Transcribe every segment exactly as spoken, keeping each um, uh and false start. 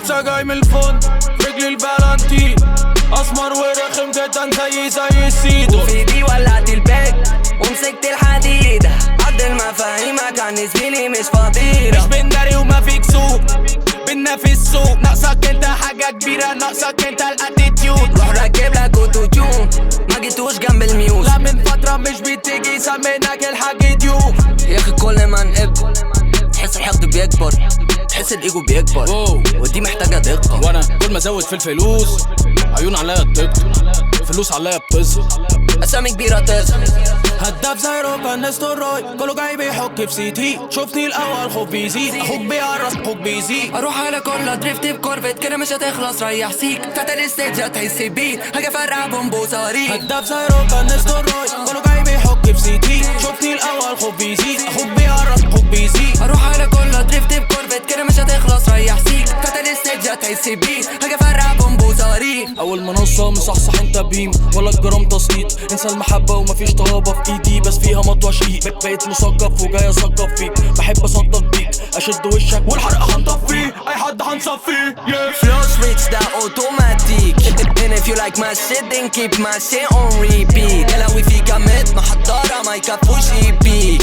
لسه جاي من الفن رجلي البلانتين اسمر ورخم جدا زي زي السيدو. وفي دي ولعت الباك ومسكت الحديدة عد المفاهيمك عن زميلي مش فضيلة. مش بنداري وما فيك سوق بينا في السوق ناقصك انت حاجة كبيرة ناقصك انت الاتيتيود. روح راكب لك اوتو تيون ما جيتوش جنب الميوز. لا من فترة مش بتيجي سميناك الحاج ديوب. يا اخي كل ما نقب تحس الحقد بيكبر تحس الايجو بيكبر أوه. ودي محتاجة دقة. وانا كل ما ازود في الفلوس عيون عليا بتكتر فلوس عليا بتظهر اسامي كبيرة تظهر. هداف زي روبا نستروي كله جاي بيحك في سيتي. شوفني الاول خوف بيزيد اخوك بيقرص اخوك بيزيد. اروح على كل دريفت بكورفت كده مش هتخلص ريح سيك فتل الستيج هتحس بيت هاجي افرقع بومبو صواريخ. هداف زي روبا نستروي كله جاي بيحك في سيتي. شوفني الاول خوف بيزيد اخوك بيقرص اخوك بيزيد. اروح على كل دريفت بكورفت كده مش هتخلص ريح سيك فتل الستيج هتحس بيت هاجي افرقع بومبو صواريخ. اول منصة مصحصح انت بيم ولا الجرام تسقيط. انسى المحبة ومفيش طهابة في ايدي بس فيها مطوى شقيق. بقيت مثقف وجاي اثقف فيك بحب اصدق بيك اشد وشك والحرق هنطفيه اي حد هنصفيه. Flow switch ده اوتوماتيك and if you like my shit then keep my shit on repeat. يلا وفي كامت محضرة ما يكفوش اي بي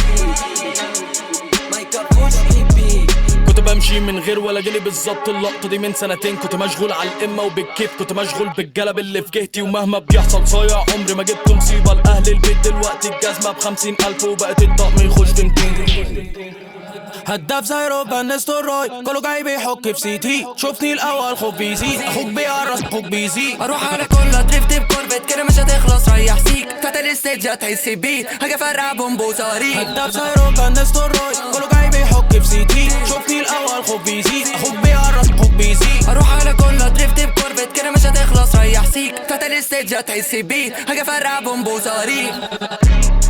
ما يكفوش اي بي. كنت بمشي من غير ولا جالي بالظبط اللقطة دي من سنتين. كنت مشغول على القمة وبالكيف كنت مشغول بالجلب اللي في جهتي. ومهما بيحصل صايع عمري ما جبت مصيبة لأهل البيت. دلوقتي الجزمة بخمسين ألف وبقت الطقم يخش في ميتين. هداف زي روبا نستروي كله جاي بيحك في سيتي. شوفني الأول خوف بيزيد أخوك بيقرص أخوك بيزيد. اروح على كل دريفت بكورفت كده مش هتخلص ريح سيك فتل الستيج هتحس بيت هاجي افرقع بومبو صواريخ. هداف زي روبا نستروي كله جاي بيحك في سيتي. شوفني الأول خوف بيزيد أخوك بيقرص أخوك بيزيد. اروح على كل دريفت بكورفت كده مش هتخلص ريح سيك فتل الستيج هتحس بيت هاجي افرقع بومبو صواريخ.